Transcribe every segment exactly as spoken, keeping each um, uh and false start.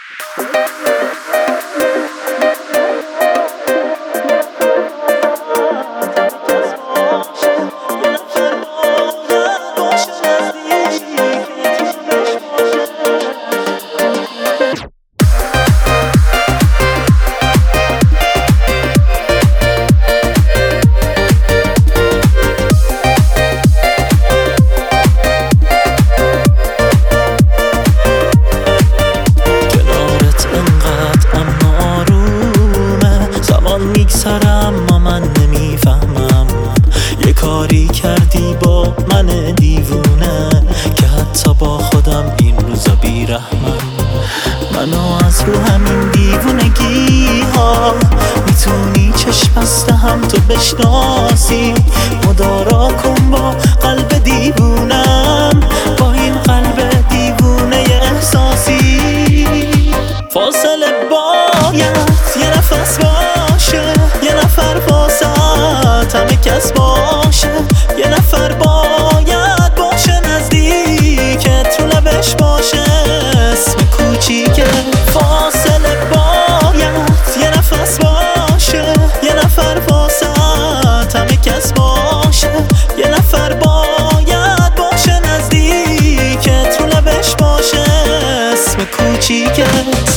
میگذرم اما من نمیفهمم، یه کاری کردی با من دیوونه که حتی با خودم این روزا بیرحمم. منو از رو همین دیوونگی ها میتونی چشم بسته هم تو بشناسی، مدارا کن با قلب دیوونم، با این قلب دیوونه احساسی. فاصله باید یه نفس باشه، یه نفر واسط همه کس باشه، یه نفر باید باشه نزدیکت رو لبش باشه اسم کوچیکه. فاصله باید یه نفس باشه، یه نفر واسط همه کس باشه، یه نفر باید باشه نزدیکت رو لبش باشه اسم کوچیکت.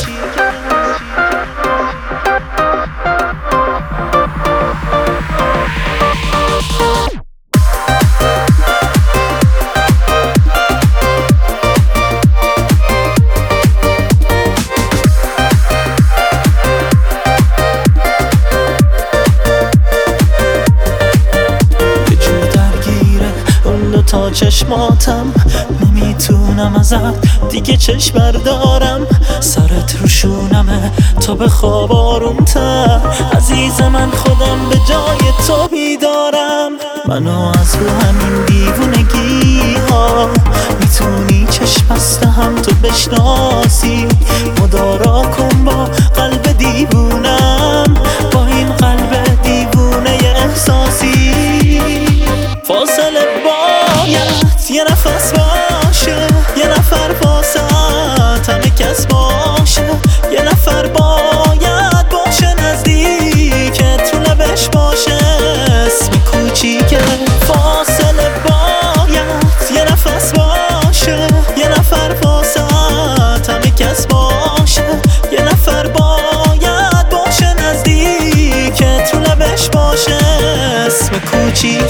تا چشماتم نمیتونم ازت دیگه چشم بردارم، سرت روشونمه تو به خواب آرومتر، عزیز من خودم به جای تو بیدارم. منو از رو همین دیوونگی ها میتونی چشم بسته هم تو بشناسی، مدارا کن با قلب دیوونم، با این قلب دیوونه احساسی. فاصله باید یه نفس باشه، یه نفر واسط همه کس باشه، یه نفر باید باشه نزدیکت رو لبش باشه اسم کوچیکه. فاصله باید یه نفس باشه، یه نفر واسط همه کس باشه، یه نفر باید باشه نزدیکت رو لبش باشه اسم کوچیکه.